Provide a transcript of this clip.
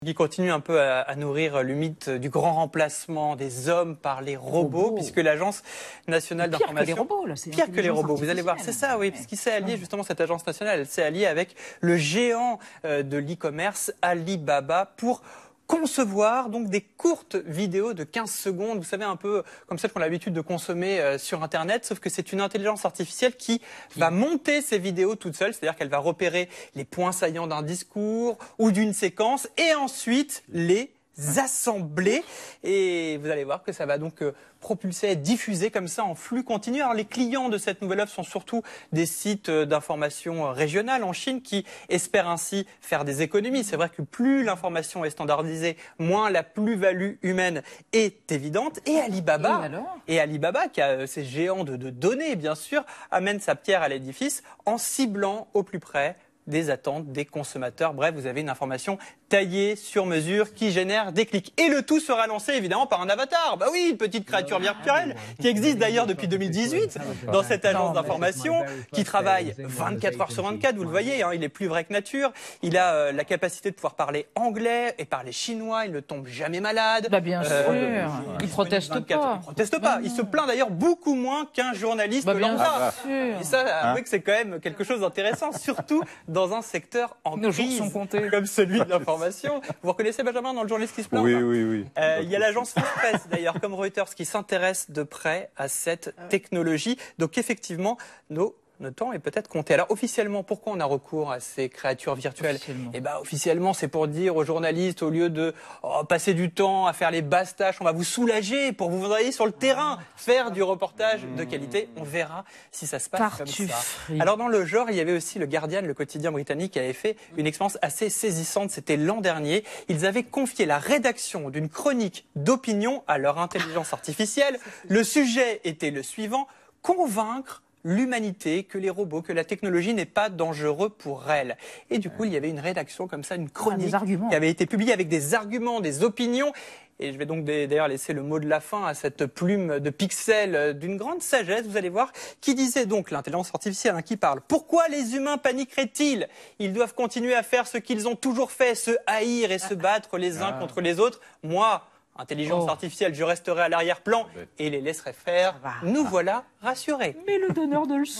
Qui continue un peu à nourrir le mythe du grand remplacement des hommes par les robots, puisque l'Agence nationale d'information... Pire que les robots, là. Pire que les robots, vous allez voir, c'est ça, oui, puisqu'il s'est allié, justement, cette agence nationale, elle s'est alliée avec le géant de l'e-commerce, Alibaba, pour concevoir donc des courtes vidéos de 15 secondes, vous savez, un peu comme celles qu'on a l'habitude de consommer sur Internet, sauf que c'est une intelligence artificielle qui va monter ces vidéos toute seule, c'est-à-dire qu'elle va repérer les points saillants d'un discours ou d'une séquence et ensuite les assembler, et vous allez voir que ça va donc propulser et diffuser comme ça en flux continu. Alors les clients de cette nouvelle offre sont surtout des sites d'information régionales en Chine qui espèrent ainsi faire des économies. C'est vrai que plus l'information est standardisée, moins la plus-value humaine est évidente. Et Alibaba, qui a ces géants de données bien sûr, amène sa pierre à l'édifice en ciblant au plus près des attentes des consommateurs. Bref, vous avez une information taillée sur mesure qui génère des clics. Et le tout sera lancé évidemment par un avatar. Bah oui, une petite créature virtuelle qui existe d'ailleurs depuis 2018 dans cette agence d'information, qui travaille 24 heures sur 24, vous le voyez, hein, il est plus vrai que nature. Il a la capacité de pouvoir parler anglais et parler chinois, il ne tombe jamais malade. Bah bien sûr, il proteste pas. Il proteste pas. Il se plaint d'ailleurs beaucoup moins qu'un journaliste lambda. Et ça, avouez que c'est quand même quelque chose d'intéressant, surtout dans un secteur en crise comme celui de l'information. Vous reconnaissez Benjamin dans le journaliste qui se plaint? Oui. Il y a l'agence France Presse d'ailleurs, comme Reuters, qui s'intéresse de près à cette technologie. Donc effectivement, notre temps est peut-être compté. Alors officiellement, pourquoi on a recours à ces créatures virtuelles? Officiellement, c'est pour dire aux journalistes, au lieu de passer du temps à faire les basses tâches, on va vous soulager pour vous envoyer sur le terrain, faire du reportage de qualité. On verra si ça se passe comme ça. Alors dans le genre, il y avait aussi le Guardian, le quotidien britannique, qui avait fait une expérience assez saisissante. C'était l'an dernier. Ils avaient confié la rédaction d'une chronique d'opinion à leur intelligence artificielle. Le sujet était le suivant: convaincre l'humanité que les robots, que la technologie n'est pas dangereux pour elle. Et du coup, il y avait une rédaction comme ça, une chronique qui avait été publiée avec des arguments, des opinions. Et je vais donc d'ailleurs laisser le mot de la fin à cette plume de pixels d'une grande sagesse, vous allez voir, qui disait donc, l'intelligence artificielle qui parle: pourquoi les humains paniqueraient-ils? Ils doivent continuer à faire ce qu'ils ont toujours fait, se haïr et se battre les uns contre les autres. Moi, intelligence artificielle, je resterai à l'arrière-plan et les laisserai faire. Nous voilà rassurés. Mais le donneur de leçons.